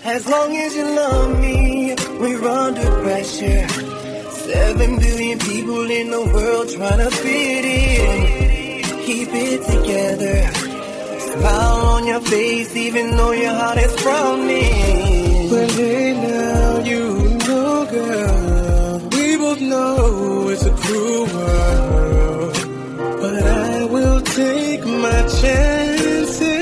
As long as you love me, we're under pressure. 7 billion people in the world trying to fit in. Keep it together. Smile on your face even though your heart is frowning. But hey now, you know girl, we both know it's a cruel world. But I will take my chances.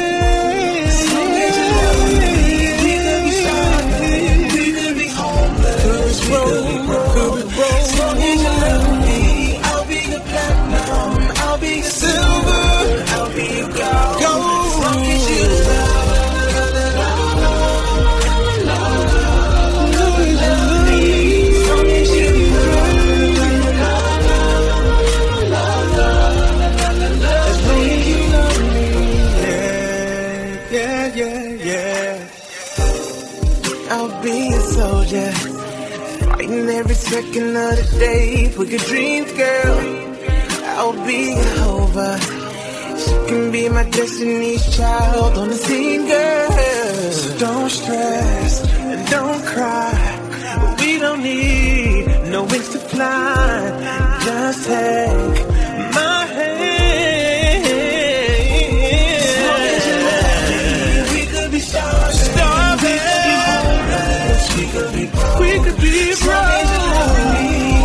Fighting every second of the day for your dreams, girl. I'll be Jehovah. She can be my destiny's child on the scene, girl. So don't stress and don't cry. We don't need no wings to fly. Just take my hand. As long as you love me, we could be starving. We could be broke.